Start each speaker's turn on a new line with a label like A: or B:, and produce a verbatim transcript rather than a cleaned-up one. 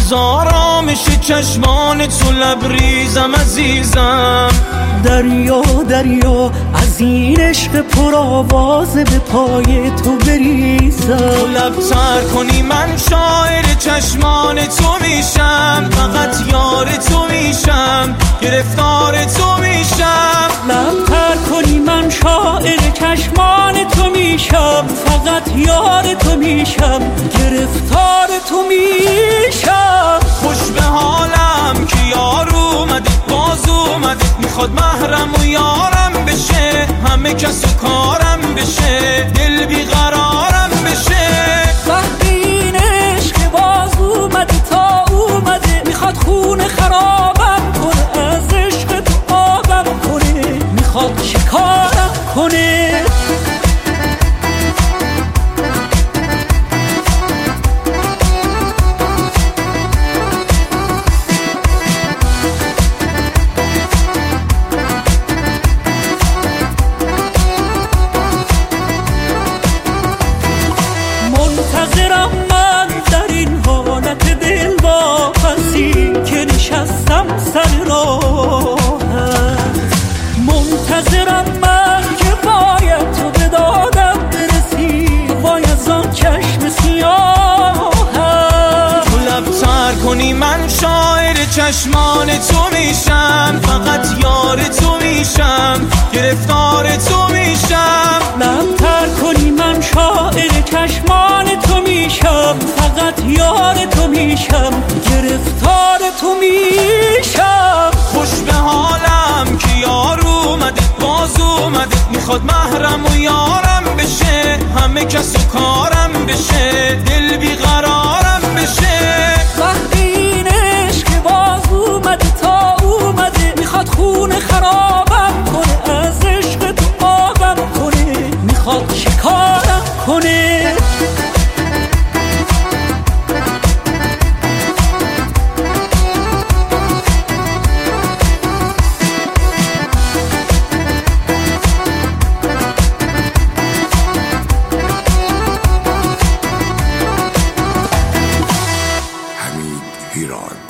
A: از آرامش چشمان تو لبریزم عزیزم.
B: دریا دریا از این عشق پر آوازه به پای تو بریزم.
A: تو لب تر کنی من شاعر چشمان تو میشم، فقط یار تو میشم، گرفتار تو میشم.
B: لب تر کنی من شاعر چشمان تو میشم، فقط یار تو میشم، گرفتار تو میشم.
A: خوش به حالم که یار اومده، باز اومده، میخواد محرم و یارم بشه، همه کس و کارم بشه، دل بیقرارم بشه.
B: وقتی این عشق باز اومده تا اومده، میخواد خون خرابم کنه، از عشق تو آبم کنه، میخواد شکارم کنه. منتظرم من در این حالت دل واپسی که نشستم سر راهت. منتظرم من که باید تو به دادم برسی، وای از آن چشم سیاهت.
A: تو لب تر کنی من شاعر چشمان تو میشم، فقط یار تو میشم، گرفتار تو میشم.
B: لب تر کنی من شاعر چشمان تو میشم، فقط یار تو میشم، گرفتار تو میشم.
A: خوش به حالم که یار اومده، باز اومده، میخواد محرم و یارم بشه، همه کس و کارم بشه، دل بیقرارم بشه.
B: وقتی این عشق باز اومده تا اومده، میخواد خون خرابم کنه، از عشق تو آبم کنه، میخواد شکارم کنه.
C: حمید ایران.